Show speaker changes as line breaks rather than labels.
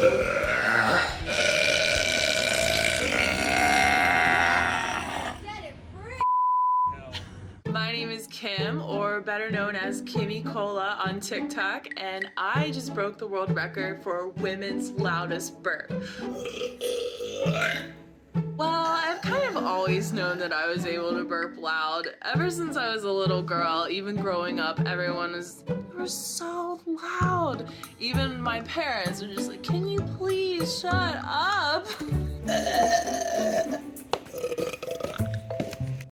My name is Kim, or better known as Kimmy Cola on TikTok, and I just broke the world record for women's loudest burp. Well, I've kind of always known that I was able to burp loud. Ever since I was a little girl, even growing up, everyone was so loud. Even my parents were just like, "Can you please shut up?"